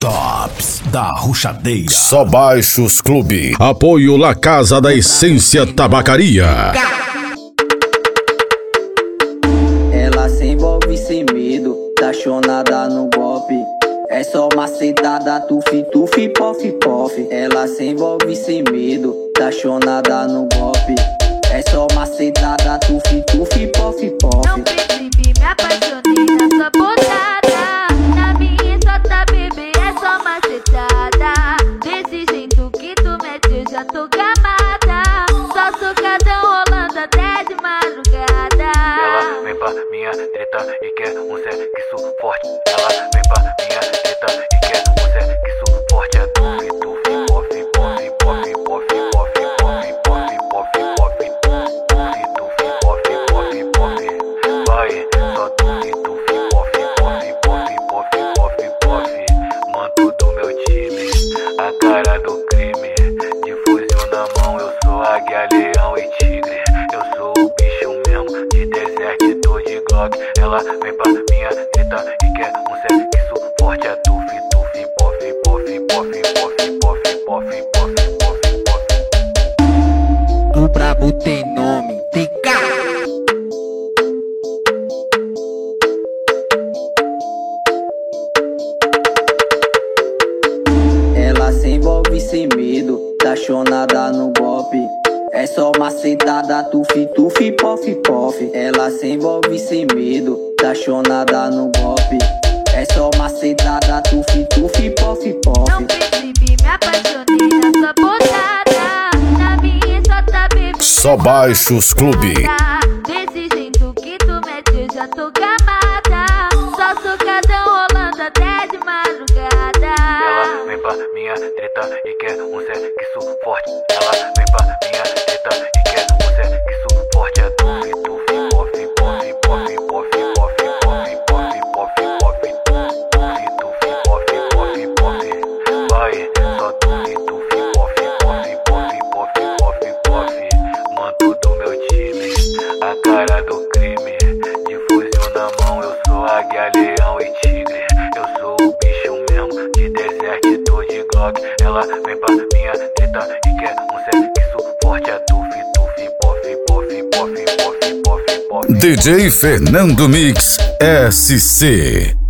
Tops da Ruxadeira. Só Baixos Clube. Apoio La Casa da Essência Tabacaria. Ela se envolve sem medo, tá chonada no golpe. É só macetada, tufi, tufi, pof, pof. Ela se envolve sem medo, tá chonada no golpe. É só macetada, tufi, tufi, pof, pof. Não percebi, me apaixonei na sua botada. Na minha só tá bebê, é só macetada. Desse jeito que tu mete eu já tô gamada. Só socadão rolando até de madrugada. Ela vem pra minha treta e quer um sexo forte. Ela vem pra minha treta e quer um sexo forte. É tufi, tufi, pof, pof, pof, pof, pof, pof, pof, pof, pof. Tufi, tufi, pof, pof, pof. Vai, só tufi, tufi, pof, pof, pof, pof, pof, pof. Manto do meu time, a cara do crime. De fuzil na mão, eu sou águia, leão e tigre. Eu sou o bicho mesmo, de deserto, tô de Glock. Ela vem pra minha treta e quer um sexo forte. É tufi, tufi, pof, pof, pof, pof, pof, pof, pof, pof, pof. O brabo tem nome, TK. Ela se envolve sem medo, tá chonada no golpe. É só macetada, tufi, tufi, pof, pof. Ela se envolve sem medo, tá chonada no golpe. É só macetada, tufi, tufi, pof, pof. Não percebi, me apaixonei na sua botada. Na minha só tá bebê. Só Baixos Clube. Desse jeito que tu mete eu já tô gamada. Só socadão rolando até de madrugada. Ela vem pra minha treta e quer um sexo forte. Ela vem pra minha treta e quer um sexo forte. É tufi, tufi, pof, pof, pof, pof, pof, pof, pof, pof, pof. Tufi, tufi, pof, pof, pof. Vai, só tufi, tufi, pof, pof, pof, pof, pof, pof. Manto do meu time, a cara do crime. De fuzil na mão, eu sou águia, leão e tigre. Eu sou o bicho mesmo, de deserto, tô de Glock. Ela vem pra minha treta e quer um sexo forte. É tufi, tufi, pof, pof, pof, pof, pof, pof. DJ Fernando Mix SC.